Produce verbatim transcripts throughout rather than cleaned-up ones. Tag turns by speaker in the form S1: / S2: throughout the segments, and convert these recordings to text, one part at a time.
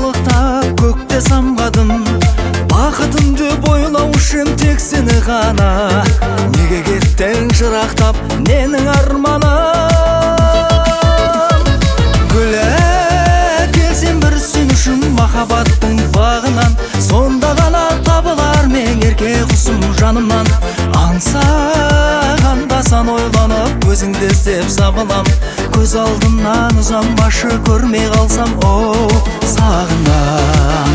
S1: қалықтап көкте самғадым, бақытымды бойлау үшін тек сені ғана. Неге кеттің жырақтап менің арманым? Күле келсем бір сен үшін махаббаттың бағынан, сонда ғана табылар мен ерке құсым жанымнан. Аңсағанда сан ойланып өзіңді іздеп сабылам, көз алдымнан ұзамашы көрмей қалсам, оу сағынам.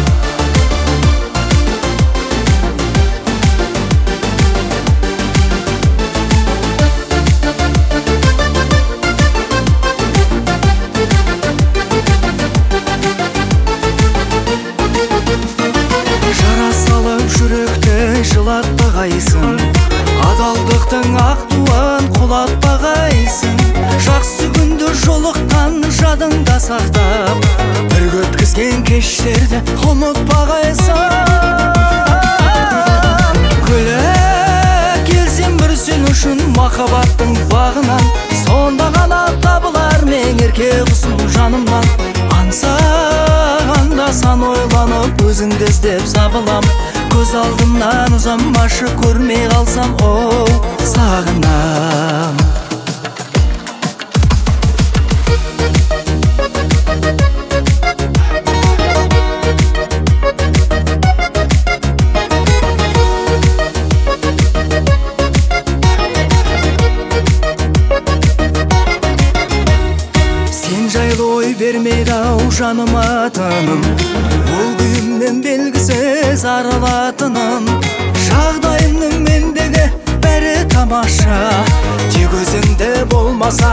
S1: Жара салып жүректі жылатпағайсың, адалдықтың ақ туын құлатпағайсың. Жақсы күнді жолыққан жадыңда сақтап, бірге өткізген кештерді ұмытпағайсың. Күле келсем бір сен үшін махаббаттың бағынан, сонда ғана табылар мен ерке құсым жанымнан. Аңсағанда сан ойланып өзіңді іздеп сабылам, көз алдымнан ұзамашы көрмей қалсам, оу сағынам. Сен жайлы ой бермейді ау жаныма тыным, ол күйімнен белгісіз арылатыным. Жағдайымның мендегі бәрі тамаша, тек өзіңде болмаса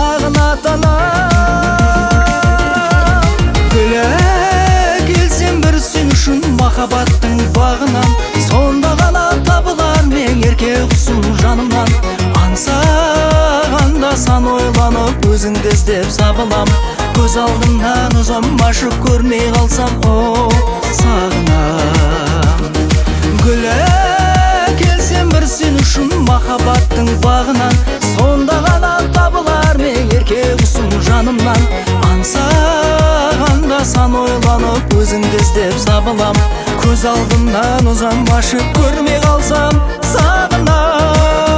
S1: сағынатыным. Күле келсем бір сен үшін махаббаттың бағынан, сонда ғана табылар мен ерке құсым жанымнан. Аңсағанда сан ойланып өзіңді іздеп сабылам, көз алдымнан ұзамашы көрмей қалсам, оу сағынам. Күле келсем бір сен үшін махаббаттың бағынан, сонда ғана табылар мен ерке құсым жанымнан. Аңсағанда сан ойланып өзіңді іздеп сабылам, көз алдымнан ұзамашы көрмей қалсам, сағынам.